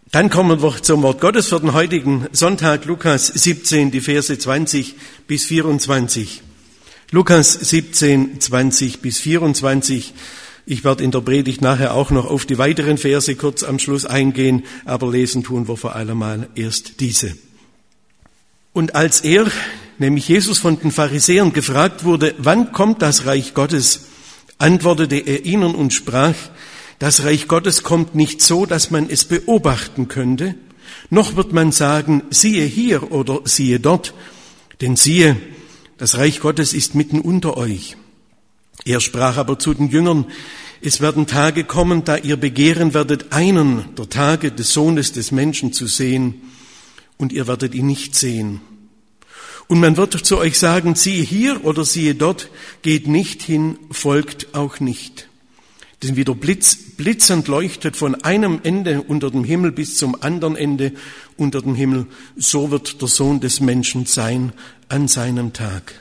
Dann kommen wir zum Wort Gottes für den heutigen Sonntag, Lukas 17, die Verse 20 bis 24. Lukas 17, 20 bis 24. Ich werde in der Predigt nachher auch noch auf die weiteren Verse kurz am Schluss eingehen, aber lesen tun wir vor allem mal erst diese. Und als er, nämlich Jesus, von den Pharisäern gefragt wurde, wann kommt das Reich Gottes, antwortete er ihnen und sprach, das Reich Gottes kommt nicht so, dass man es beobachten könnte, noch wird man sagen, siehe hier oder siehe dort, denn siehe, das Reich Gottes ist mitten unter euch. Er sprach aber zu den Jüngern, es werden Tage kommen, da ihr begehren werdet, einen der Tage des Sohnes des Menschen zu sehen, und ihr werdet ihn nicht sehen. Und man wird zu euch sagen, siehe hier oder siehe dort, geht nicht hin, folgt auch nicht. Denn wie der Blitz blitzend leuchtet von einem Ende unter dem Himmel bis zum anderen Ende unter dem Himmel, so wird der Sohn des Menschen sein an seinem Tag.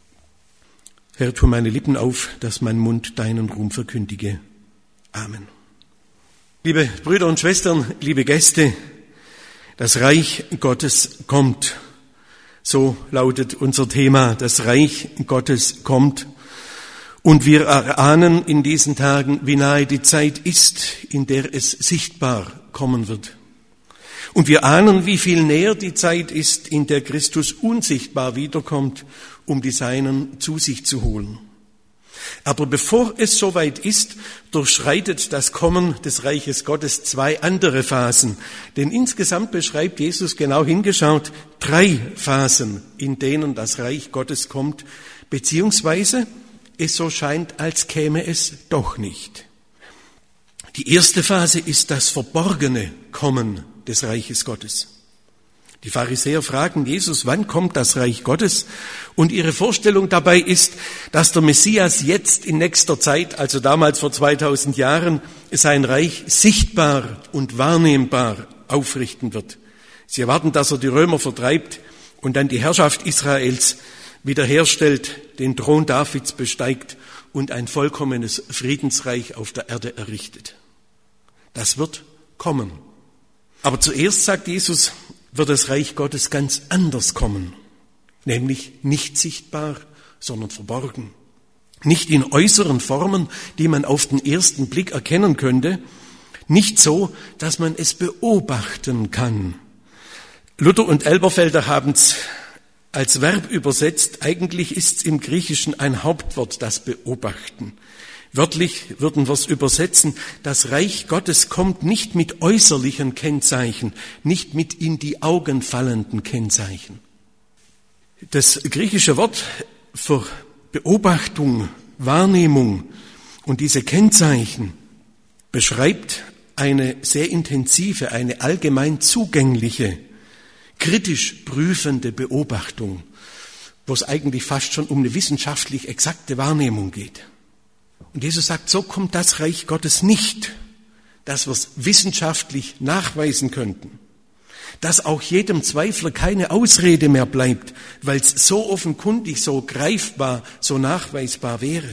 Herr, tu meine Lippen auf, dass mein Mund deinen Ruhm verkündige. Amen. Liebe Brüder und Schwestern, liebe Gäste, das Reich Gottes kommt. So lautet unser Thema, das Reich Gottes kommt. Und wir erahnen in diesen Tagen, wie nahe die Zeit ist, in der es sichtbar kommen wird. Und wir ahnen, wie viel näher die Zeit ist, in der Christus unsichtbar wiederkommt, um die Seinen zu sich zu holen. Aber bevor es soweit ist, durchschreitet das Kommen des Reiches Gottes zwei andere Phasen. Denn insgesamt beschreibt Jesus, genau hingeschaut, 3 Phasen, in denen das Reich Gottes kommt, beziehungsweise es so scheint, als käme es doch nicht. Die erste Phase ist das verborgene Kommen des Reiches Gottes. Die Pharisäer fragen Jesus, wann kommt das Reich Gottes? Und ihre Vorstellung dabei ist, dass der Messias jetzt in nächster Zeit, also damals vor 2000 Jahren, sein Reich sichtbar und wahrnehmbar aufrichten wird. Sie erwarten, dass er die Römer vertreibt und dann die Herrschaft Israels wiederherstellt, den Thron Davids besteigt und ein vollkommenes Friedensreich auf der Erde errichtet. Das wird kommen. Aber zuerst, sagt Jesus, wird das Reich Gottes ganz anders kommen, nämlich nicht sichtbar, sondern verborgen. Nicht in äußeren Formen, die man auf den ersten Blick erkennen könnte, nicht so, dass man es beobachten kann. Luther und Elberfelder haben es als Verb übersetzt, eigentlich ist es im Griechischen ein Hauptwort, das Beobachten. Wörtlich würden wir es übersetzen, das Reich Gottes kommt nicht mit äußerlichen Kennzeichen, nicht mit in die Augen fallenden Kennzeichen. Das griechische Wort für Beobachtung, Wahrnehmung und diese Kennzeichen beschreibt eine sehr intensive, eine allgemein zugängliche, kritisch prüfende Beobachtung, wo es eigentlich fast schon um eine wissenschaftlich exakte Wahrnehmung geht. Und Jesus sagt, so kommt das Reich Gottes nicht, dass wir es wissenschaftlich nachweisen könnten, dass auch jedem Zweifler keine Ausrede mehr bleibt, weil es so offenkundig, so greifbar, so nachweisbar wäre.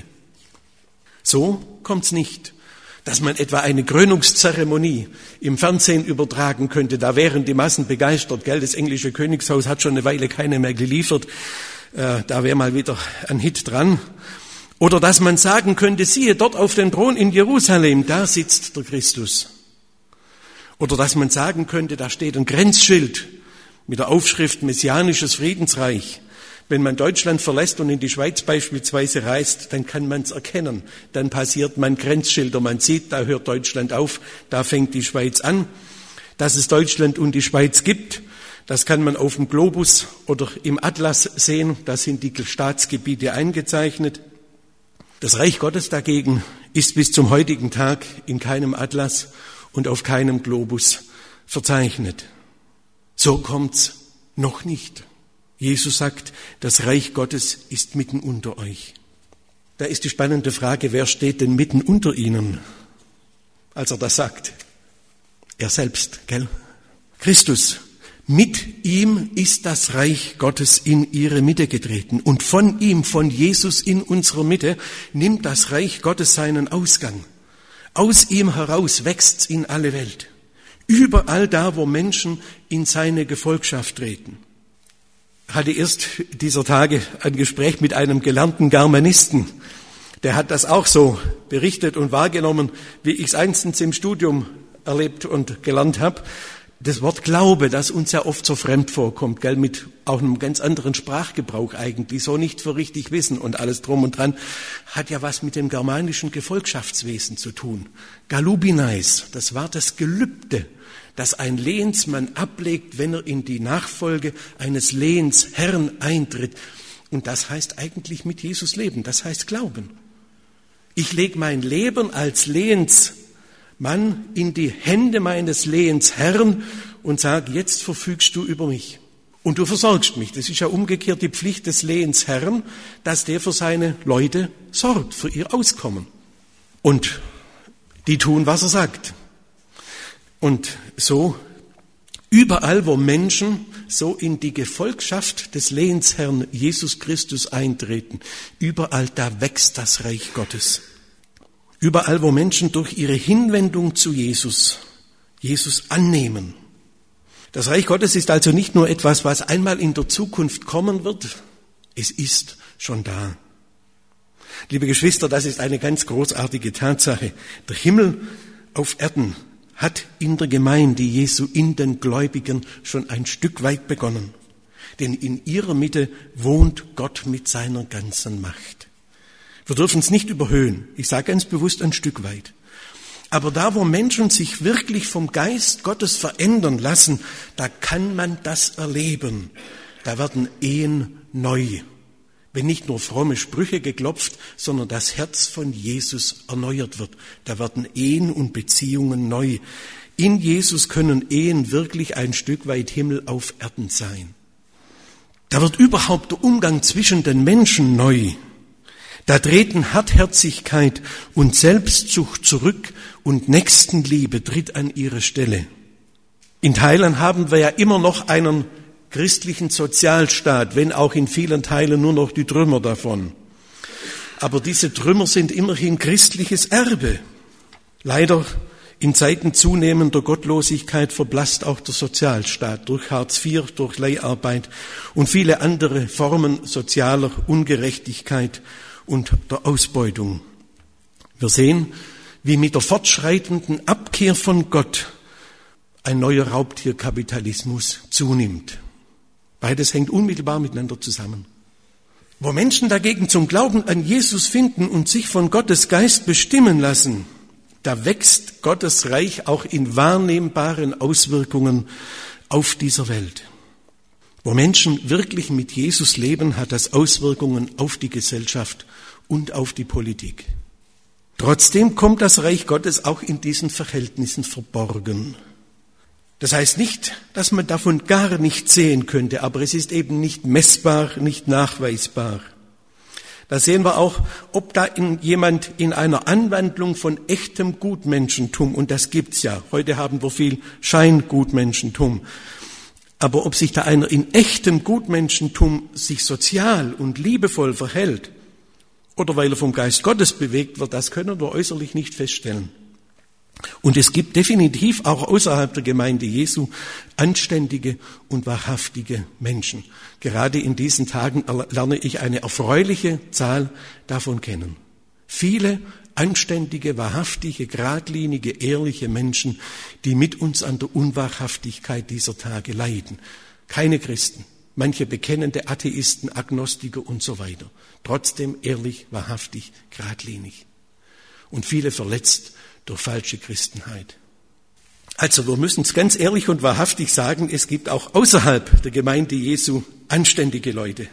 So kommt's nicht, dass man etwa eine Krönungszeremonie im Fernsehen übertragen könnte, da wären die Massen begeistert, gell? Das englische Königshaus hat schon eine Weile keine mehr geliefert, da wäre mal wieder ein Hit dran. Oder dass man sagen könnte, siehe, dort auf dem Thron in Jerusalem, da sitzt der Christus. Oder dass man sagen könnte, da steht ein Grenzschild mit der Aufschrift Messianisches Friedensreich. Wenn man Deutschland verlässt und in die Schweiz beispielsweise reist, dann kann man es erkennen. Dann passiert man Grenzschilder, man sieht, da hört Deutschland auf, da fängt die Schweiz an. Dass es Deutschland und die Schweiz gibt, das kann man auf dem Globus oder im Atlas sehen, da sind die Staatsgebiete eingezeichnet. Das Reich Gottes dagegen ist bis zum heutigen Tag in keinem Atlas und auf keinem Globus verzeichnet. So kommt's noch nicht. Jesus sagt, das Reich Gottes ist mitten unter euch. Da ist die spannende Frage, wer steht denn mitten unter ihnen, als er das sagt? Er selbst, gell? Christus. Mit ihm ist das Reich Gottes in ihre Mitte getreten. Und von ihm, von Jesus in unserer Mitte, nimmt das Reich Gottes seinen Ausgang. Aus ihm heraus wächst's in alle Welt. Überall da, wo Menschen in seine Gefolgschaft treten. Ich hatte erst dieser Tage ein Gespräch mit einem gelernten Germanisten. Der hat das auch so berichtet und wahrgenommen, wie ich es einstens im Studium erlebt und gelernt habe. Das Wort Glaube, das uns ja oft so fremd vorkommt, gell, mit auch einem ganz anderen Sprachgebrauch eigentlich, so nicht für richtig wissen und alles drum und dran, hat ja was mit dem germanischen Gefolgschaftswesen zu tun. Galubinais, das war das Gelübde, das ein Lehensmann ablegt, wenn er in die Nachfolge eines Lehensherrn eintritt. Und das heißt eigentlich mit Jesus leben, das heißt Glauben. Ich lege mein Leben als Lehensmann in die Hände meines Lehensherrn und sage, jetzt verfügst du über mich. Und du versorgst mich. Das ist ja umgekehrt die Pflicht des Lehensherrn, dass der für seine Leute sorgt, für ihr Auskommen. Und die tun, was er sagt. Und so überall, wo Menschen so in die Gefolgschaft des Lehensherrn Jesus Christus eintreten, überall da wächst das Reich Gottes. Überall, wo Menschen durch ihre Hinwendung zu Jesus annehmen. Das Reich Gottes ist also nicht nur etwas, was einmal in der Zukunft kommen wird, es ist schon da. Liebe Geschwister, das ist eine ganz großartige Tatsache. Der Himmel auf Erden hat in der Gemeinde Jesu, in den Gläubigen schon ein Stück weit begonnen. Denn in ihrer Mitte wohnt Gott mit seiner ganzen Macht. Wir dürfen es nicht überhöhen. Ich sage ganz bewusst ein Stück weit. Aber da, wo Menschen sich wirklich vom Geist Gottes verändern lassen, da kann man das erleben. Da werden Ehen neu. Wenn nicht nur fromme Sprüche geklopft, sondern das Herz von Jesus erneuert wird. Da werden Ehen und Beziehungen neu. In Jesus können Ehen wirklich ein Stück weit Himmel auf Erden sein. Da wird überhaupt der Umgang zwischen den Menschen neu. Da treten Hartherzigkeit und Selbstsucht zurück und Nächstenliebe tritt an ihre Stelle. In Teilen haben wir ja immer noch einen christlichen Sozialstaat, wenn auch in vielen Teilen nur noch die Trümmer davon. Aber diese Trümmer sind immerhin christliches Erbe. Leider in Zeiten zunehmender Gottlosigkeit verblasst auch der Sozialstaat durch Hartz IV, durch Leiharbeit und viele andere Formen sozialer Ungerechtigkeit und der Ausbeutung. Wir sehen, wie mit der fortschreitenden Abkehr von Gott ein neuer Raubtierkapitalismus zunimmt. Beides hängt unmittelbar miteinander zusammen. Wo Menschen dagegen zum Glauben an Jesus finden und sich von Gottes Geist bestimmen lassen, da wächst Gottes Reich auch in wahrnehmbaren Auswirkungen auf dieser Welt. Wo Menschen wirklich mit Jesus leben, hat das Auswirkungen auf die Gesellschaft und auf die Politik. Trotzdem kommt das Reich Gottes auch in diesen Verhältnissen verborgen. Das heißt nicht, dass man davon gar nichts sehen könnte, aber es ist eben nicht messbar, nicht nachweisbar. Da sehen wir auch, ob da jemand in einer Anwandlung von echtem Gutmenschentum, und das gibt's ja, heute haben wir viel Scheingutmenschentum, aber ob sich da einer in echtem Gutmenschentum sich sozial und liebevoll verhält, oder weil er vom Geist Gottes bewegt wird, das können wir äußerlich nicht feststellen. Und es gibt definitiv auch außerhalb der Gemeinde Jesu anständige und wahrhaftige Menschen. Gerade in diesen Tagen lerne ich eine erfreuliche Zahl davon kennen. Viele anständige, wahrhaftige, geradlinige, ehrliche Menschen, die mit uns an der Unwahrhaftigkeit dieser Tage leiden. Keine Christen, manche bekennende Atheisten, Agnostiker und so weiter. Trotzdem ehrlich, wahrhaftig, geradlinig. Und viele verletzt durch falsche Christenheit. Also wir müssen es ganz ehrlich und wahrhaftig sagen, es gibt auch außerhalb der Gemeinde Jesu anständige Leute.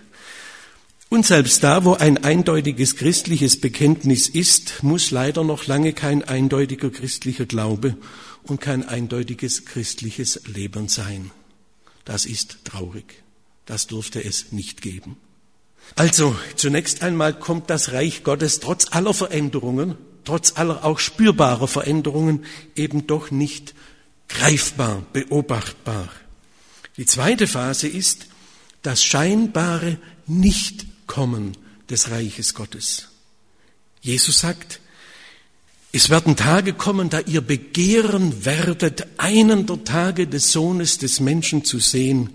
Und selbst da, wo ein eindeutiges christliches Bekenntnis ist, muss leider noch lange kein eindeutiger christlicher Glaube und kein eindeutiges christliches Leben sein. Das ist traurig. Das dürfte es nicht geben. Also, zunächst einmal kommt das Reich Gottes trotz aller Veränderungen, trotz aller auch spürbarer Veränderungen eben doch nicht greifbar, beobachtbar. Die zweite Phase ist das scheinbare Nichtkommen des Reiches Gottes. Jesus sagt, Es werden Tage kommen, da ihr begehren werdet, einen der Tage des Sohnes des Menschen zu sehen,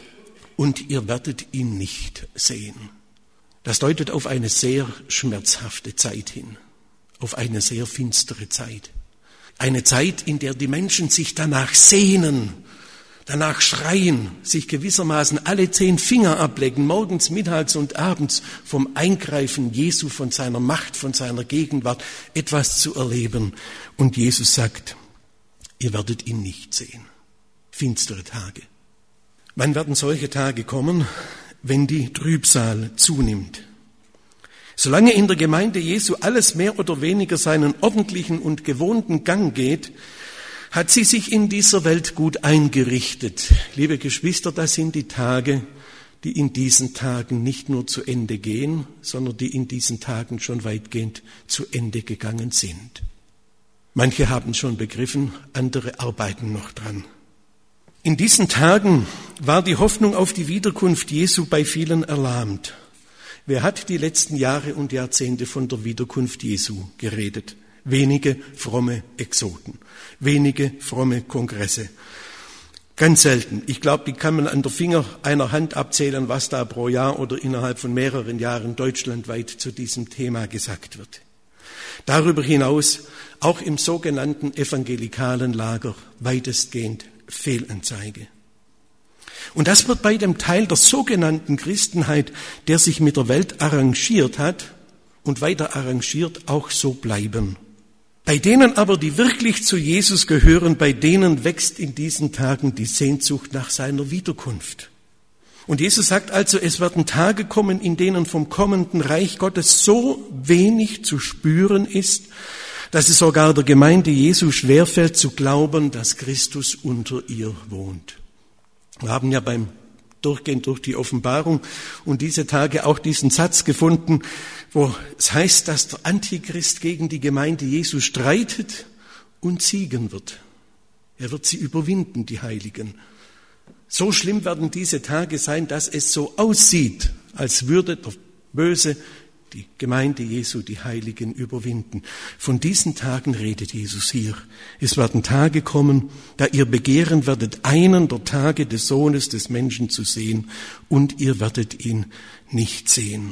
und ihr werdet ihn nicht sehen. Das deutet auf eine sehr schmerzhafte Zeit hin, auf eine sehr finstere Zeit. Eine Zeit, in der die Menschen sich danach sehnen, danach schreien, sich gewissermaßen alle 10 Finger ablecken, morgens, mittags und abends vom Eingreifen Jesu, von seiner Macht, von seiner Gegenwart etwas zu erleben. Und Jesus sagt, ihr werdet ihn nicht sehen. Finstere Tage. Wann werden solche Tage kommen? Wenn die Trübsal zunimmt. Solange in der Gemeinde Jesu alles mehr oder weniger seinen ordentlichen und gewohnten Gang geht, hat sie sich in dieser Welt gut eingerichtet. Liebe Geschwister, das sind die Tage, die in diesen Tagen nicht nur zu Ende gehen, sondern die in diesen Tagen schon weitgehend zu Ende gegangen sind. Manche haben schon begriffen, andere arbeiten noch dran. In diesen Tagen war die Hoffnung auf die Wiederkunft Jesu bei vielen erlahmt. Wer hat die letzten Jahre und Jahrzehnte von der Wiederkunft Jesu geredet? Wenige fromme Exoten, wenige fromme Kongresse. Ganz selten. Ich glaube, die kann man an der Finger einer Hand abzählen, was da pro Jahr oder innerhalb von mehreren Jahren deutschlandweit zu diesem Thema gesagt wird. Darüber hinaus auch im sogenannten evangelikalen Lager weitestgehend Fehlanzeige. Und das wird bei dem Teil der sogenannten Christenheit, der sich mit der Welt arrangiert hat und weiter arrangiert, auch so bleiben. Bei denen aber, die wirklich zu Jesus gehören, bei denen wächst in diesen Tagen die Sehnsucht nach seiner Wiederkunft. Und Jesus sagt also, es werden Tage kommen, in denen vom kommenden Reich Gottes so wenig zu spüren ist, dass es sogar der Gemeinde Jesu schwerfällt zu glauben, dass Christus unter ihr wohnt. Wir haben ja beim Durchgehen durch die Offenbarung und diese Tage auch diesen Satz gefunden, wo es heißt, dass der Antichrist gegen die Gemeinde Jesu streitet und siegen wird. Er wird sie überwinden, die Heiligen. So schlimm werden diese Tage sein, dass es so aussieht, als würde der Böse die Gemeinde Jesu, die Heiligen, überwinden. Von diesen Tagen redet Jesus hier. Es werden Tage kommen, da ihr begehren werdet, einen der Tage des Sohnes des Menschen zu sehen, und ihr werdet ihn nicht sehen.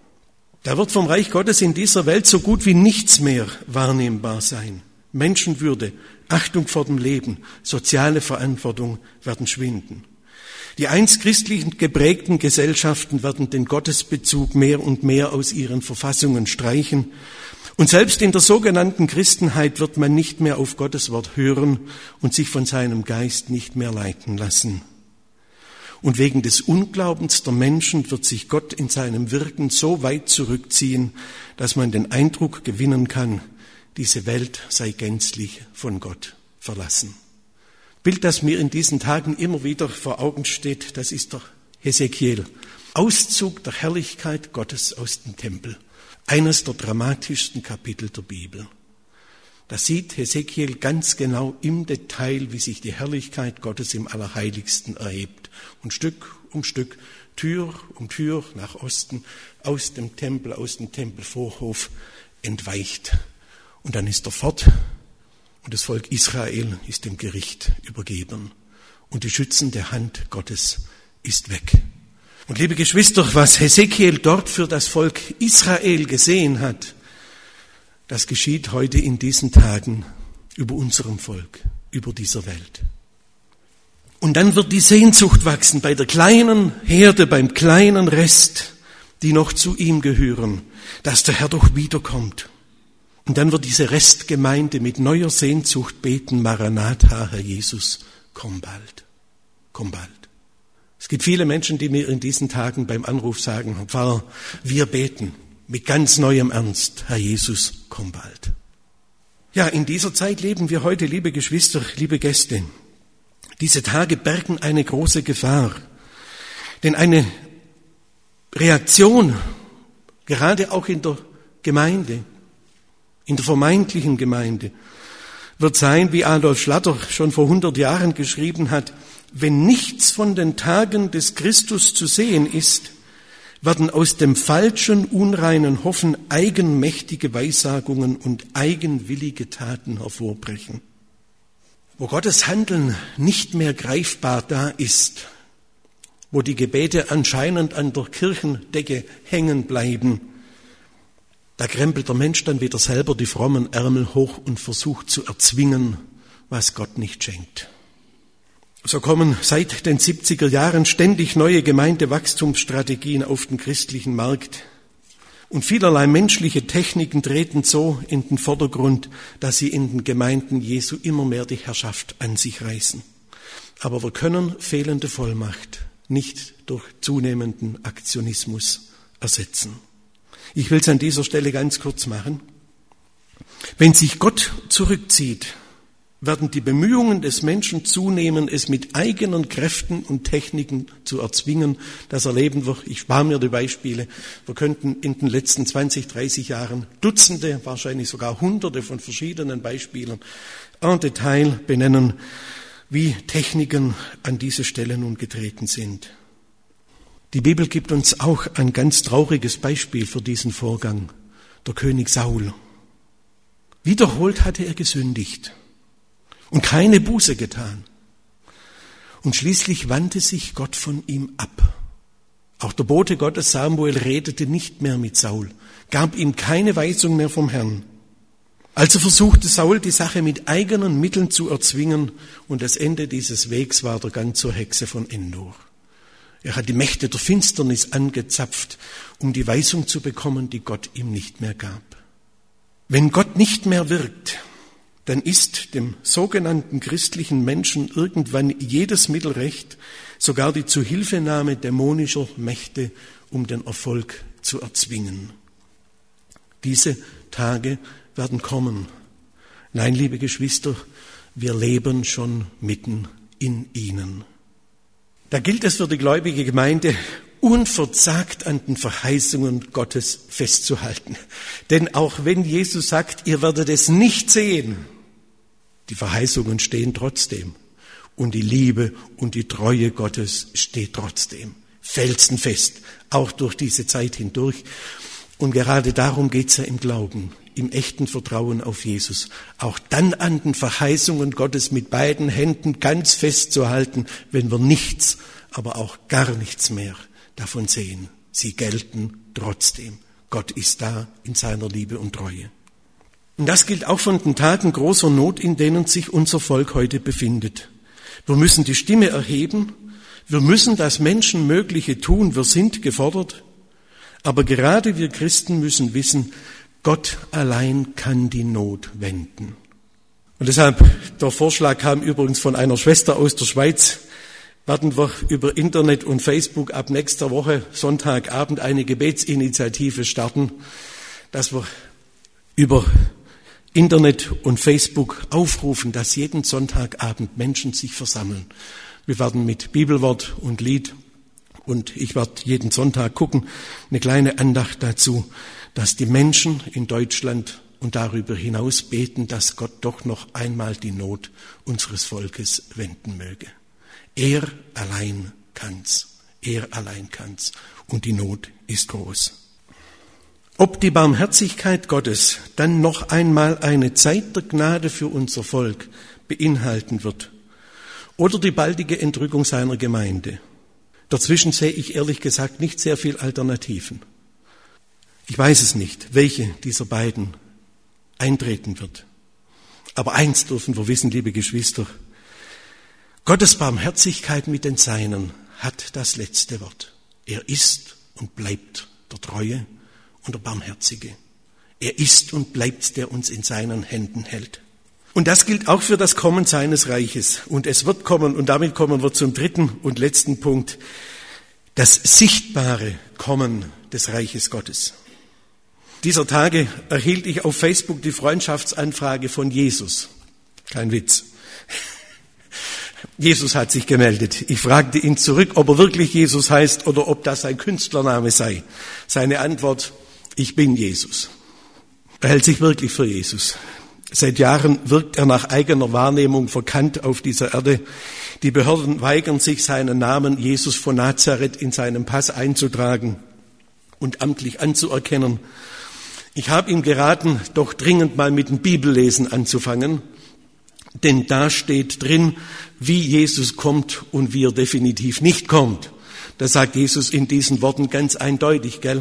Da wird vom Reich Gottes in dieser Welt so gut wie nichts mehr wahrnehmbar sein. Menschenwürde, Achtung vor dem Leben, soziale Verantwortung werden schwinden. Die einst christlich geprägten Gesellschaften werden den Gottesbezug mehr und mehr aus ihren Verfassungen streichen. Und selbst in der sogenannten Christenheit wird man nicht mehr auf Gottes Wort hören und sich von seinem Geist nicht mehr leiten lassen. Und wegen des Unglaubens der Menschen wird sich Gott in seinem Wirken so weit zurückziehen, dass man den Eindruck gewinnen kann, diese Welt sei gänzlich von Gott verlassen. Bild, das mir in diesen Tagen immer wieder vor Augen steht, das ist der Hesekiel. Auszug der Herrlichkeit Gottes aus dem Tempel. Eines der dramatischsten Kapitel der Bibel. Da sieht Hesekiel ganz genau im Detail, wie sich die Herrlichkeit Gottes im Allerheiligsten erhebt. Und Stück um Stück, Tür um Tür nach Osten, aus dem Tempelvorhof entweicht. Und dann ist er fort. Und das Volk Israel ist dem Gericht übergeben. Und die schützende Hand Gottes ist weg. Und liebe Geschwister, was Hesekiel dort für das Volk Israel gesehen hat, das geschieht heute in diesen Tagen über unserem Volk, über dieser Welt. Und dann wird die Sehnsucht wachsen bei der kleinen Herde, beim kleinen Rest, die noch zu ihm gehören, dass der Herr doch wiederkommt. Und dann wird diese Restgemeinde mit neuer Sehnsucht beten, Maranatha, Herr Jesus, komm bald, komm bald. Es gibt viele Menschen, die mir in diesen Tagen beim Anruf sagen, Herr Pfarrer, wir beten mit ganz neuem Ernst, Herr Jesus, komm bald. Ja, in dieser Zeit leben wir heute, liebe Geschwister, liebe Gäste. Diese Tage bergen eine große Gefahr, denn eine Reaktion, gerade auch in der Gemeinde, in der vermeintlichen Gemeinde, wird sein, wie Adolf Schlatter schon vor 100 Jahren geschrieben hat, wenn nichts von den Tagen des Christus zu sehen ist, werden aus dem falschen, unreinen Hoffen eigenmächtige Weissagungen und eigenwillige Taten hervorbrechen. Wo Gottes Handeln nicht mehr greifbar da ist, wo die Gebete anscheinend an der Kirchendecke hängen bleiben, da krempelt der Mensch dann wieder selber die frommen Ärmel hoch und versucht zu erzwingen, was Gott nicht schenkt. So kommen seit den 70er Jahren ständig neue Gemeindewachstumsstrategien auf den christlichen Markt. Und vielerlei menschliche Techniken treten so in den Vordergrund, dass sie in den Gemeinden Jesu immer mehr die Herrschaft an sich reißen. Aber wir können fehlende Vollmacht nicht durch zunehmenden Aktionismus ersetzen. Ich will es an dieser Stelle ganz kurz machen. Wenn sich Gott zurückzieht, werden die Bemühungen des Menschen zunehmen, es mit eigenen Kräften und Techniken zu erzwingen. Das erleben wir, ich spare mir die Beispiele, wir könnten in den letzten 20, 30 Jahren Dutzende, wahrscheinlich sogar Hunderte von verschiedenen Beispielen en Detail benennen, wie Techniken an diese Stelle nun getreten sind. Die Bibel gibt uns auch ein ganz trauriges Beispiel für diesen Vorgang. Der König Saul. Wiederholt hatte er gesündigt und keine Buße getan. Und schließlich wandte sich Gott von ihm ab. Auch der Bote Gottes Samuel redete nicht mehr mit Saul, gab ihm keine Weisung mehr vom Herrn. Also versuchte Saul, die Sache mit eigenen Mitteln zu erzwingen, und das Ende dieses Wegs war der Gang zur Hexe von Endor. Er hat die Mächte der Finsternis angezapft, um die Weisung zu bekommen, die Gott ihm nicht mehr gab. Wenn Gott nicht mehr wirkt, dann ist dem sogenannten christlichen Menschen irgendwann jedes Mittel recht, sogar die Zuhilfenahme dämonischer Mächte, um den Erfolg zu erzwingen. Diese Tage werden kommen. Nein, liebe Geschwister, wir leben schon mitten in ihnen. Da gilt es für die gläubige Gemeinde, unverzagt an den Verheißungen Gottes festzuhalten. Denn auch wenn Jesus sagt, ihr werdet es nicht sehen, die Verheißungen stehen trotzdem. Und die Liebe und die Treue Gottes steht trotzdem. Felsenfest, auch durch diese Zeit hindurch. Und gerade darum geht's ja im Glauben, im echten Vertrauen auf Jesus. Auch dann an den Verheißungen Gottes mit beiden Händen ganz festzuhalten, wenn wir nichts, aber auch gar nichts mehr davon sehen. Sie gelten trotzdem. Gott ist da in seiner Liebe und Treue. Und das gilt auch von den Tagen großer Not, in denen sich unser Volk heute befindet. Wir müssen die Stimme erheben, wir müssen das Menschenmögliche tun, wir sind gefordert, aber gerade wir Christen müssen wissen, Gott allein kann die Not wenden. Und deshalb, der Vorschlag kam übrigens von einer Schwester aus der Schweiz, werden wir über Internet und Facebook ab nächster Woche Sonntagabend eine Gebetsinitiative starten, dass wir über Internet und Facebook aufrufen, dass jeden Sonntagabend Menschen sich versammeln. Wir werden mit Bibelwort und Lied, und ich werde jeden Sonntag gucken, eine kleine Andacht dazu, dass die Menschen in Deutschland und darüber hinaus beten, dass Gott doch noch einmal die Not unseres Volkes wenden möge. Er allein kann's. Er allein kann's. Und die Not ist groß. Ob die Barmherzigkeit Gottes dann noch einmal eine Zeit der Gnade für unser Volk beinhalten wird oder die baldige Entrückung seiner Gemeinde, dazwischen sehe ich ehrlich gesagt nicht sehr viel Alternativen. Ich weiß es nicht, welche dieser beiden eintreten wird. Aber eins dürfen wir wissen, liebe Geschwister, Gottes Barmherzigkeit mit den Seinen hat das letzte Wort. Er ist und bleibt der Treue und der Barmherzige. Er ist und bleibt, der uns in seinen Händen hält. Und das gilt auch für das Kommen seines Reiches. Und es wird kommen, und damit kommen wir zum dritten und letzten Punkt, das sichtbare Kommen des Reiches Gottes. Dieser Tage erhielt ich auf Facebook die Freundschaftsanfrage von Jesus. Kein Witz. Jesus hat sich gemeldet. Ich fragte ihn zurück, ob er wirklich Jesus heißt oder ob das ein Künstlername sei. Seine Antwort: Ich bin Jesus. Er hält sich wirklich für Jesus. Seit Jahren wirkt er nach eigener Wahrnehmung verkannt auf dieser Erde. Die Behörden weigern sich, seinen Namen Jesus von Nazareth in seinem Pass einzutragen. und amtlich anzuerkennen. Ich habe ihm geraten, doch dringend mal mit dem Bibellesen anzufangen, denn da steht drin, wie Jesus kommt und wie er definitiv nicht kommt. Das sagt Jesus in diesen Worten ganz eindeutig, gell?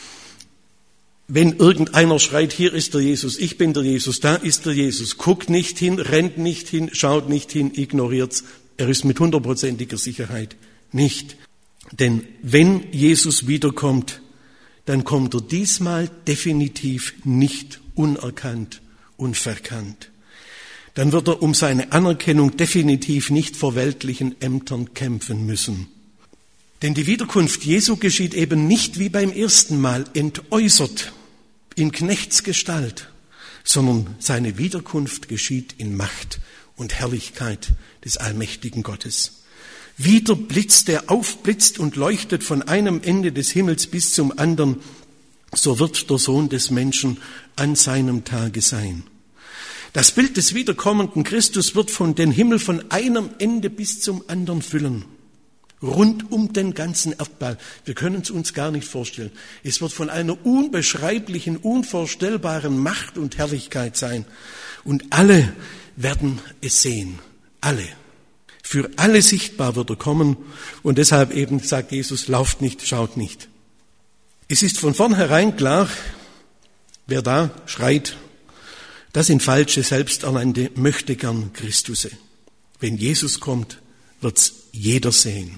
Wenn irgendeiner schreit, hier ist der Jesus, ich bin der Jesus, da ist der Jesus, guckt nicht hin, rennt nicht hin, schaut nicht hin, ignoriert's. Er ist mit 100%iger Sicherheit nicht. Denn wenn Jesus wiederkommt, dann kommt er diesmal definitiv nicht unerkannt und verkannt. Dann wird er um seine Anerkennung definitiv nicht vor weltlichen Ämtern kämpfen müssen. Denn die Wiederkunft Jesu geschieht eben nicht wie beim ersten Mal entäußert, in Knechtsgestalt, sondern seine Wiederkunft geschieht in Macht und Herrlichkeit des allmächtigen Gottes. Wie der Blitz, der aufblitzt und leuchtet von einem Ende des Himmels bis zum anderen, so wird der Sohn des Menschen an seinem Tage sein. Das Bild des wiederkommenden Christus wird den Himmel von einem Ende bis zum anderen füllen. Rund um den ganzen Erdball. Wir können es uns gar nicht vorstellen. Es wird von einer unbeschreiblichen, unvorstellbaren Macht und Herrlichkeit sein. Und alle werden es sehen. Alle. Für alle sichtbar wird er kommen. Und deshalb eben sagt Jesus, lauft nicht, schaut nicht. Es ist von vornherein klar, wer da schreit, das sind falsche, selbsternannte Möchtegern Christusse. Wenn Jesus kommt, wird's jeder sehen.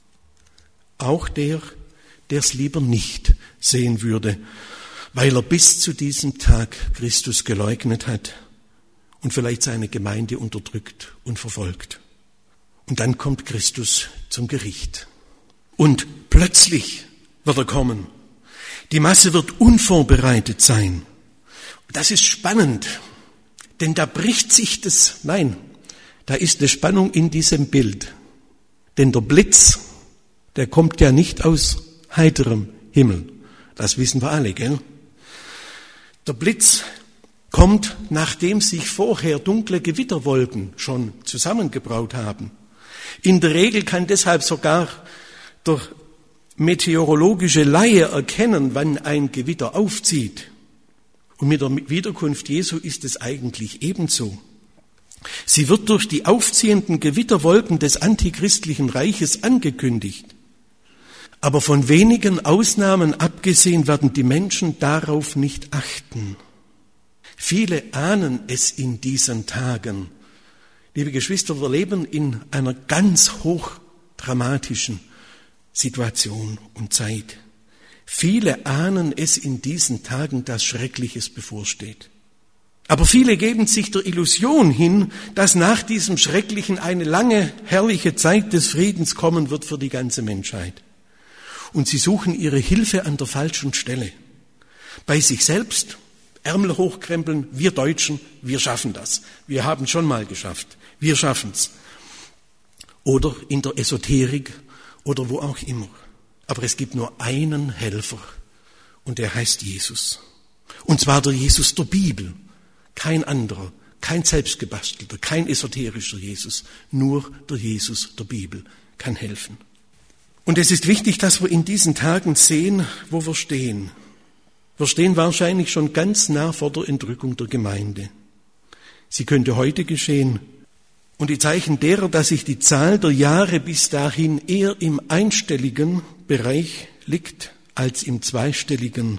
Auch der es lieber nicht sehen würde, weil er bis zu diesem Tag Christus geleugnet hat und vielleicht seine Gemeinde unterdrückt und verfolgt. Und dann kommt Christus zum Gericht. Und plötzlich wird er kommen. Die Masse wird unvorbereitet sein. Das ist spannend, denn da bricht sich da ist eine Spannung in diesem Bild. Denn der Blitz, der kommt ja nicht aus heiterem Himmel. Das wissen wir alle, gell? Der Blitz kommt, nachdem sich vorher dunkle Gewitterwolken schon zusammengebraut haben. In der Regel kann deshalb sogar der meteorologische Laie erkennen, wann ein Gewitter aufzieht. Und mit der Wiederkunft Jesu ist es eigentlich ebenso. Sie wird durch die aufziehenden Gewitterwolken des antichristlichen Reiches angekündigt. Aber von wenigen Ausnahmen abgesehen werden die Menschen darauf nicht achten. Viele ahnen es in diesen Tagen. Liebe Geschwister, wir leben in einer ganz hochdramatischen Situation und Zeit. Viele ahnen es in diesen Tagen, dass Schreckliches bevorsteht. Aber viele geben sich der Illusion hin, dass nach diesem Schrecklichen eine lange, herrliche Zeit des Friedens kommen wird für die ganze Menschheit. Und sie suchen ihre Hilfe an der falschen Stelle. Bei sich selbst, Ärmel hochkrempeln, wir Deutschen, wir schaffen das. Wir haben schon mal geschafft. Wir schaffen's. Oder in der Esoterik oder wo auch immer. Aber es gibt nur einen Helfer und der heißt Jesus. Und zwar der Jesus der Bibel. Kein anderer, kein selbstgebastelter, kein esoterischer Jesus. Nur der Jesus der Bibel kann helfen. Und es ist wichtig, dass wir in diesen Tagen sehen, wo wir stehen. Wir stehen wahrscheinlich schon ganz nah vor der Entrückung der Gemeinde. Sie könnte heute geschehen. Und die Zeichen derer, dass sich die Zahl der Jahre bis dahin eher im einstelligen Bereich liegt als im zweistelligen,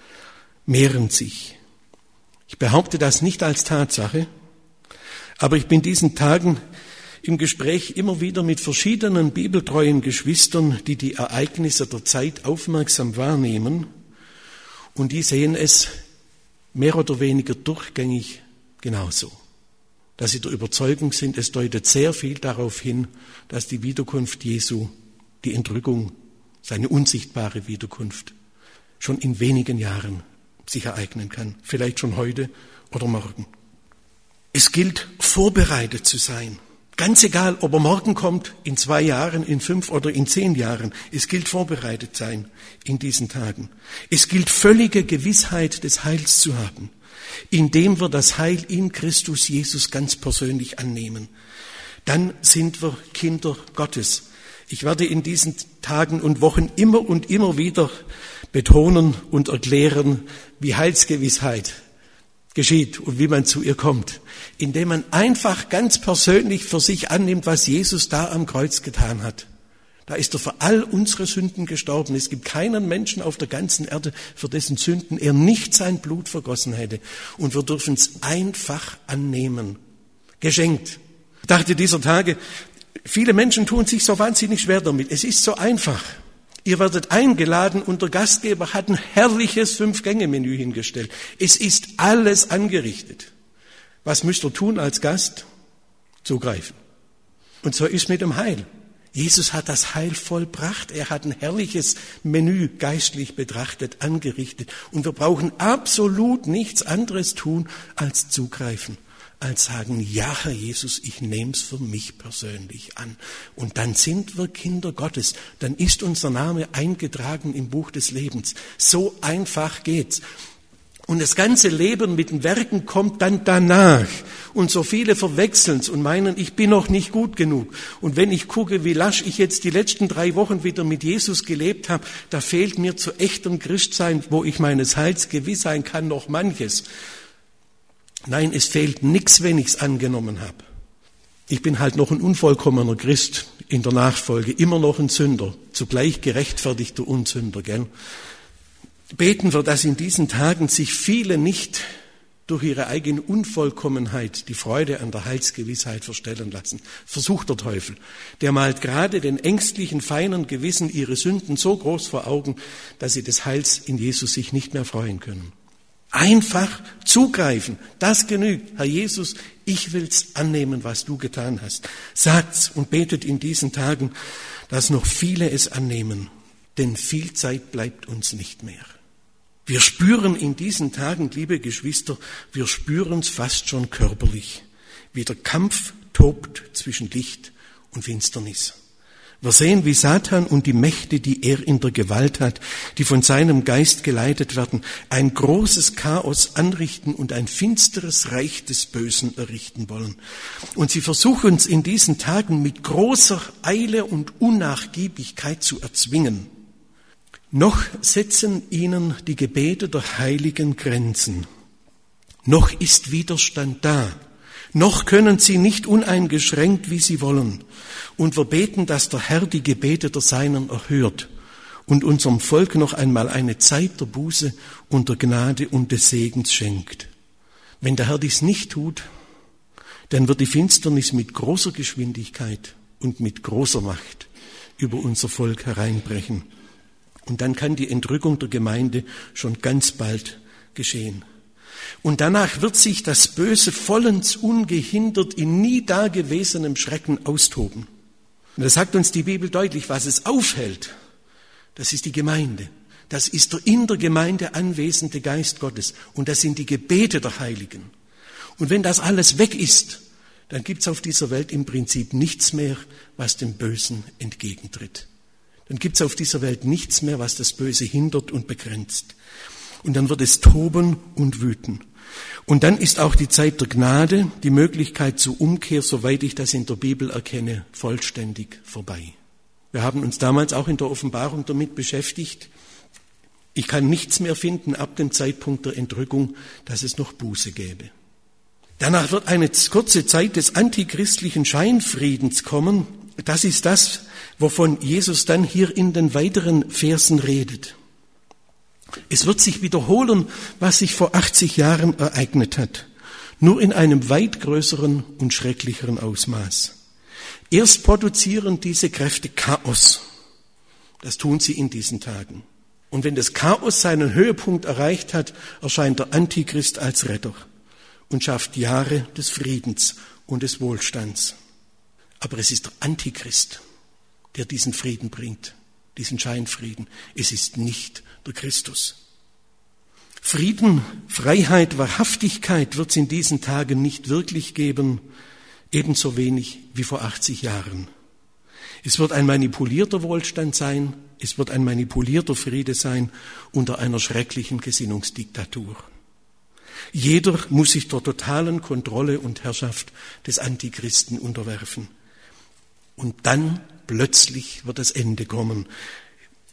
mehren sich. Ich behaupte das nicht als Tatsache, aber ich bin diesen Tagen im Gespräch immer wieder mit verschiedenen bibeltreuen Geschwistern, die die Ereignisse der Zeit aufmerksam wahrnehmen, und die sehen es mehr oder weniger durchgängig genauso. Dass sie der Überzeugung sind, es deutet sehr viel darauf hin, dass die Wiederkunft Jesu, die Entrückung, seine unsichtbare Wiederkunft, schon in wenigen Jahren sich ereignen kann. Vielleicht schon heute oder morgen. Es gilt, vorbereitet zu sein. Ganz egal, ob er morgen kommt, in 2 Jahren, in 5 oder in 10 Jahren. Es gilt, vorbereitet sein in diesen Tagen. Es gilt, völlige Gewissheit des Heils zu haben, indem wir das Heil in Christus Jesus ganz persönlich annehmen. Dann sind wir Kinder Gottes. Ich werde in diesen Tagen und Wochen immer und immer wieder betonen und erklären, wie Heilsgewissheit geschieht und wie man zu ihr kommt, indem man einfach ganz persönlich für sich annimmt, was Jesus da am Kreuz getan hat. Da ist er für all unsere Sünden gestorben. Es gibt keinen Menschen auf der ganzen Erde, für dessen Sünden er nicht sein Blut vergossen hätte. Und wir dürfen es einfach annehmen. Geschenkt. Ich dachte dieser Tage, viele Menschen tun sich so wahnsinnig schwer damit. Es ist so einfach. Ihr werdet eingeladen und der Gastgeber hat ein herrliches 5-Gänge-Menü hingestellt. Es ist alles angerichtet. Was müsst ihr tun als Gast? Zugreifen. Und so ist mit dem Heil. Jesus hat das Heil vollbracht. Er hat ein herrliches Menü geistlich betrachtet, angerichtet. Und wir brauchen absolut nichts anderes tun, als zugreifen. Als sagen, ja, Herr Jesus, ich nehme es für mich persönlich an. Und dann sind wir Kinder Gottes. Dann ist unser Name eingetragen im Buch des Lebens. So einfach geht's. Und das ganze Leben mit den Werken kommt dann danach. Und so viele verwechseln's und meinen, ich bin noch nicht gut genug. Und wenn ich gucke, wie lasch ich jetzt die letzten 3 Wochen wieder mit Jesus gelebt habe, da fehlt mir zu echtem Christsein, wo ich meines Heils gewiss sein kann, noch manches. Nein, es fehlt nichts, wenn ich's angenommen habe. Ich bin halt noch ein unvollkommener Christ in der Nachfolge, immer noch ein Sünder, zugleich gerechtfertigter Unsünder, gell? Beten wir, dass in diesen Tagen sich viele nicht durch ihre eigene Unvollkommenheit die Freude an der Heilsgewissheit verstellen lassen. Versucht der Teufel. Der malt gerade den ängstlichen, feinen Gewissen ihre Sünden so groß vor Augen, dass sie des Heils in Jesus sich nicht mehr freuen können. Einfach zugreifen, das genügt. Herr Jesus, ich will's annehmen, was du getan hast. Sagt's und betet in diesen Tagen, dass noch viele es annehmen, denn viel Zeit bleibt uns nicht mehr. Wir spüren in diesen Tagen, liebe Geschwister, wir spüren's fast schon körperlich, wie der Kampf tobt zwischen Licht und Finsternis. Wir sehen, wie Satan und die Mächte, die er in der Gewalt hat, die von seinem Geist geleitet werden, ein großes Chaos anrichten und ein finsteres Reich des Bösen errichten wollen. Und sie versuchen es in diesen Tagen mit großer Eile und Unnachgiebigkeit zu erzwingen. Noch setzen ihnen die Gebete der Heiligen Grenzen. Noch ist Widerstand da. Noch können sie nicht uneingeschränkt, wie sie wollen. Und wir beten, dass der Herr die Gebete der Seinen erhört und unserem Volk noch einmal eine Zeit der Buße und der Gnade und des Segens schenkt. Wenn der Herr dies nicht tut, dann wird die Finsternis mit großer Geschwindigkeit und mit großer Macht über unser Volk hereinbrechen. Und dann kann die Entrückung der Gemeinde schon ganz bald geschehen. Und danach wird sich das Böse vollends ungehindert in nie dagewesenem Schrecken austoben. Und da sagt uns die Bibel deutlich, was es aufhält. Das ist die Gemeinde. Das ist der in der Gemeinde anwesende Geist Gottes. Und das sind die Gebete der Heiligen. Und wenn das alles weg ist, dann gibt's auf dieser Welt im Prinzip nichts mehr, was dem Bösen entgegentritt. Dann gibt's auf dieser Welt nichts mehr, was das Böse hindert und begrenzt. Und dann wird es toben und wüten. Und dann ist auch die Zeit der Gnade, die Möglichkeit zur Umkehr, soweit ich das in der Bibel erkenne, vollständig vorbei. Wir haben uns damals auch in der Offenbarung damit beschäftigt. Ich kann nichts mehr finden ab dem Zeitpunkt der Entrückung, dass es noch Buße gäbe. Danach wird eine kurze Zeit des antichristlichen Scheinfriedens kommen. Das ist das, wovon Jesus dann hier in den weiteren Versen redet. Es wird sich wiederholen, was sich vor 80 Jahren ereignet hat, nur in einem weit größeren und schrecklicheren Ausmaß. Erst produzieren diese Kräfte Chaos. Das tun sie in diesen Tagen. Und wenn das Chaos seinen Höhepunkt erreicht hat, erscheint der Antichrist als Retter und schafft Jahre des Friedens und des Wohlstands. Aber es ist der Antichrist, der diesen Frieden bringt, diesen Scheinfrieden. Es ist nicht der Christus. Frieden, Freiheit, Wahrhaftigkeit wird es in diesen Tagen nicht wirklich geben, ebenso wenig wie vor 80 Jahren. Es wird ein manipulierter Wohlstand sein, es wird ein manipulierter Friede sein unter einer schrecklichen Gesinnungsdiktatur. Jeder muss sich der totalen Kontrolle und Herrschaft des Antichristen unterwerfen. Und dann plötzlich wird das Ende kommen.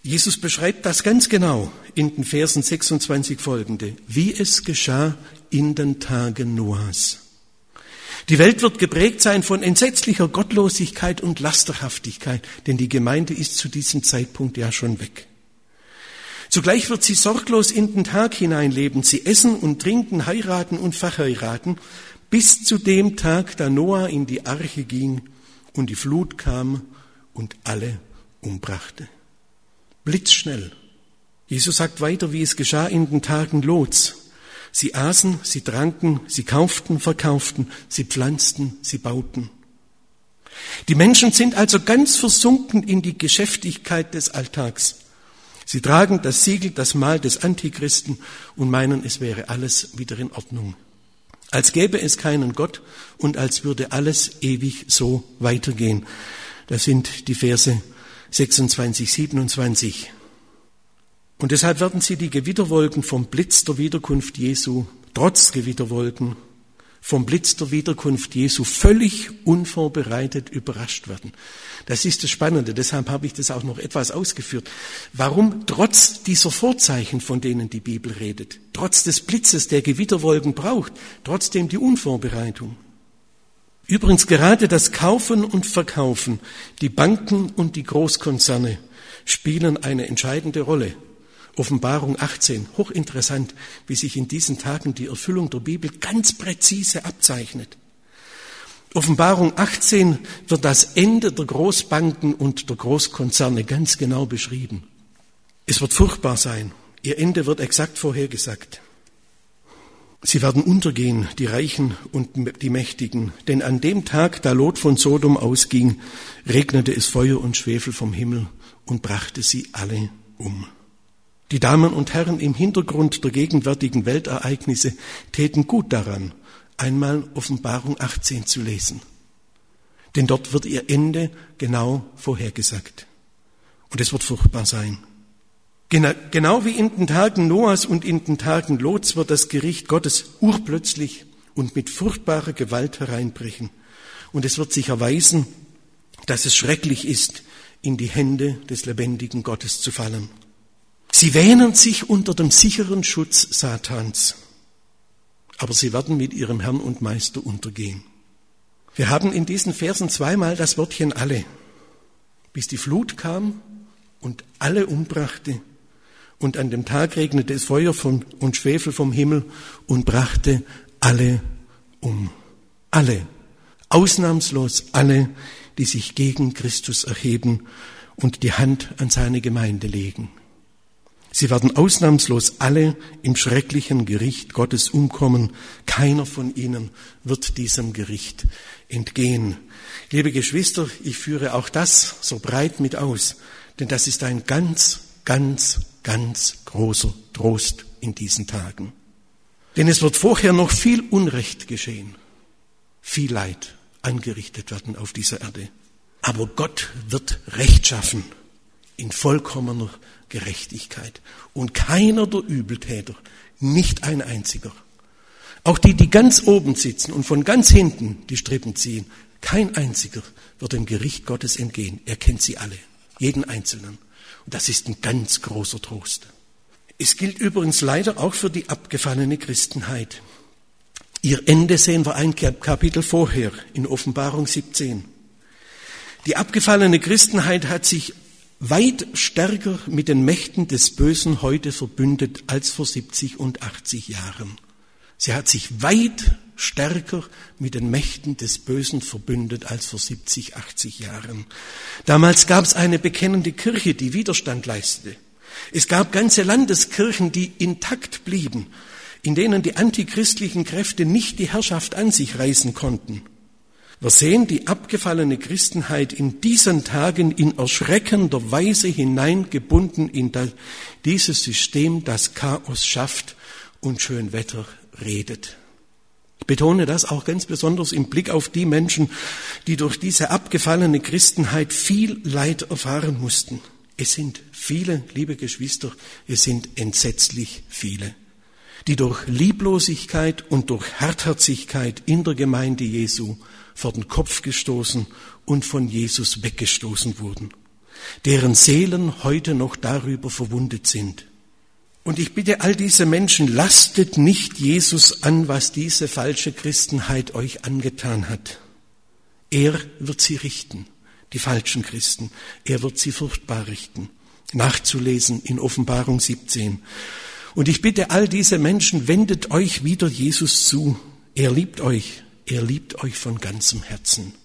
Jesus beschreibt das ganz genau in den Versen 26 folgende, wie es geschah in den Tagen Noahs. Die Welt wird geprägt sein von entsetzlicher Gottlosigkeit und Lasterhaftigkeit, denn die Gemeinde ist zu diesem Zeitpunkt ja schon weg. Zugleich wird sie sorglos in den Tag hineinleben, sie essen und trinken, heiraten und verheiraten, bis zu dem Tag, da Noah in die Arche ging und die Flut kam und alle umbrachte. Blitzschnell. Jesus sagt weiter, wie es geschah in den Tagen Lots. Sie aßen, sie tranken, sie kauften, verkauften, sie pflanzten, sie bauten. Die Menschen sind also ganz versunken in die Geschäftigkeit des Alltags. Sie tragen das Siegel, das Mal des Antichristen und meinen, es wäre alles wieder in Ordnung. Als gäbe es keinen Gott und als würde alles ewig so weitergehen. Das sind die Verse 26, 27. Und deshalb werden sie die Gewitterwolken vom Blitz der Wiederkunft Jesu, trotz Gewitterwolken, vom Blitz der Wiederkunft Jesu völlig unvorbereitet überrascht werden. Das ist das Spannende, deshalb habe ich das auch noch etwas ausgeführt. Warum trotz dieser Vorzeichen, von denen die Bibel redet, trotz des Blitzes, der Gewitterwolken braucht, trotzdem die Unvorbereitung? Übrigens gerade das Kaufen und Verkaufen, die Banken und die Großkonzerne spielen eine entscheidende Rolle. Offenbarung 18, hochinteressant, wie sich in diesen Tagen die Erfüllung der Bibel ganz präzise abzeichnet. Offenbarung 18 wird das Ende der Großbanken und der Großkonzerne ganz genau beschrieben. Es wird furchtbar sein. Ihr Ende wird exakt vorhergesagt. Sie werden untergehen, die Reichen und die Mächtigen, denn an dem Tag, da Lot von Sodom ausging, regnete es Feuer und Schwefel vom Himmel und brachte sie alle um. Die Damen und Herren im Hintergrund der gegenwärtigen Weltereignisse täten gut daran, einmal Offenbarung 18 zu lesen. Denn dort wird ihr Ende genau vorhergesagt. Und es wird furchtbar sein. Genau wie in den Tagen Noahs und in den Tagen Lots wird das Gericht Gottes urplötzlich und mit furchtbarer Gewalt hereinbrechen. Und es wird sich erweisen, dass es schrecklich ist, in die Hände des lebendigen Gottes zu fallen. Sie wähnen sich unter dem sicheren Schutz Satans, aber sie werden mit ihrem Herrn und Meister untergehen. Wir haben in diesen Versen zweimal das Wörtchen alle, bis die Flut kam und alle umbrachte. Und an dem Tag regnete es Feuer und Schwefel vom Himmel und brachte alle um. Alle, ausnahmslos alle, die sich gegen Christus erheben und die Hand an seine Gemeinde legen. Sie werden ausnahmslos alle im schrecklichen Gericht Gottes umkommen. Keiner von ihnen wird diesem Gericht entgehen. Liebe Geschwister, ich führe auch das so breit mit aus, denn das ist ein ganz großer Trost in diesen Tagen. Denn es wird vorher noch viel Unrecht geschehen, viel Leid angerichtet werden auf dieser Erde. Aber Gott wird Recht schaffen in vollkommener Gerechtigkeit. Und keiner der Übeltäter, nicht ein einziger, auch die, die ganz oben sitzen und von ganz hinten die Strippen ziehen, kein einziger wird dem Gericht Gottes entgehen. Er kennt sie alle, jeden Einzelnen. Und das ist ein ganz großer Trost. Es gilt übrigens leider auch für die abgefallene Christenheit. Ihr Ende sehen wir ein Kapitel vorher in Offenbarung 17. Die abgefallene Christenheit hat sich weit stärker mit den Mächten des Bösen heute verbündet als vor 70 und 80 Jahren. Sie hat sich weit stärker mit den Mächten des Bösen verbündet als vor 70, 80 Jahren. Damals gab es eine bekennende Kirche, die Widerstand leistete. Es gab ganze Landeskirchen, die intakt blieben, in denen die antichristlichen Kräfte nicht die Herrschaft an sich reißen konnten. Wir sehen die abgefallene Christenheit in diesen Tagen in erschreckender Weise hineingebunden in dieses System, das Chaos schafft und Schönwetter redet. Ich betone das auch ganz besonders im Blick auf die Menschen, die durch diese abgefallene Christenheit viel Leid erfahren mussten. Es sind viele, liebe Geschwister, es sind entsetzlich viele, die durch Lieblosigkeit und durch Hartherzigkeit in der Gemeinde Jesu vor den Kopf gestoßen und von Jesus weggestoßen wurden. deren Seelen heute noch darüber verwundet sind. Und ich bitte all diese Menschen, lastet nicht Jesus an, was diese falsche Christenheit euch angetan hat. Er wird sie richten, die falschen Christen. Er wird sie furchtbar richten. Nachzulesen in Offenbarung 17. Und ich bitte all diese Menschen, wendet euch wieder Jesus zu. Er liebt euch von ganzem Herzen.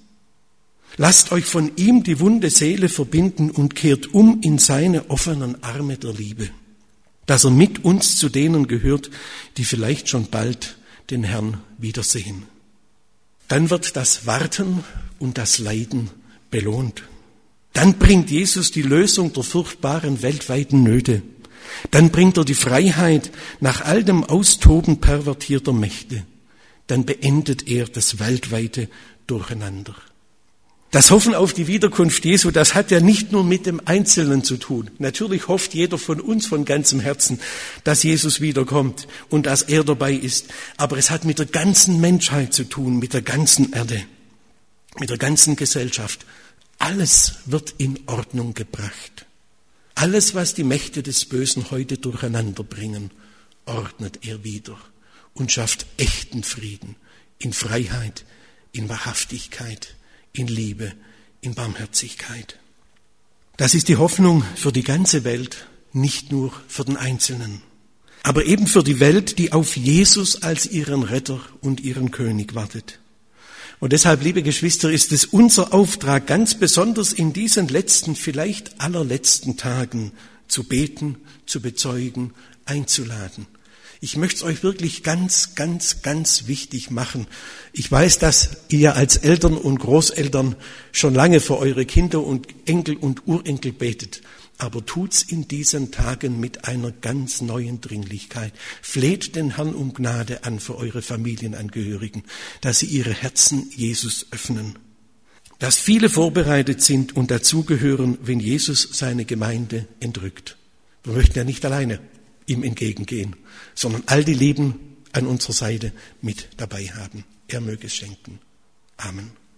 Lasst euch von ihm die wunde Seele verbinden und kehrt um in seine offenen Arme der Liebe, dass er mit uns zu denen gehört, die vielleicht schon bald den Herrn wiedersehen. Dann wird das Warten und das Leiden belohnt. Dann bringt Jesus die Lösung der furchtbaren weltweiten Nöte. Dann bringt er die Freiheit nach all dem Austoben pervertierter Mächte. Dann beendet er das weltweite Durcheinander. Das Hoffen auf die Wiederkunft Jesu, das hat ja nicht nur mit dem Einzelnen zu tun. Natürlich hofft jeder von uns von ganzem Herzen, dass Jesus wiederkommt und dass er dabei ist. Aber es hat mit der ganzen Menschheit zu tun, mit der ganzen Erde, mit der ganzen Gesellschaft. Alles wird in Ordnung gebracht. Alles, was die Mächte des Bösen heute durcheinander bringen, ordnet er wieder und schafft echten Frieden in Freiheit, in Wahrhaftigkeit, in Liebe, in Barmherzigkeit. Das ist die Hoffnung für die ganze Welt, nicht nur für den Einzelnen, aber eben für die Welt, die auf Jesus als ihren Retter und ihren König wartet. Und deshalb, liebe Geschwister, ist es unser Auftrag, ganz besonders in diesen letzten, vielleicht allerletzten Tagen zu beten, zu bezeugen, einzuladen. Ich möchte es euch wirklich ganz, ganz, ganz wichtig machen. Ich weiß, dass ihr als Eltern und Großeltern schon lange für eure Kinder und Enkel und Urenkel betet. Aber tut's in diesen Tagen mit einer ganz neuen Dringlichkeit. Fleht den Herrn um Gnade an für eure Familienangehörigen, dass sie ihre Herzen Jesus öffnen. Dass viele vorbereitet sind und dazugehören, wenn Jesus seine Gemeinde entrückt. Wir möchten ja nicht alleine ihm entgegengehen, sondern all die Lieben an unserer Seite mit dabei haben. Er möge es schenken. Amen.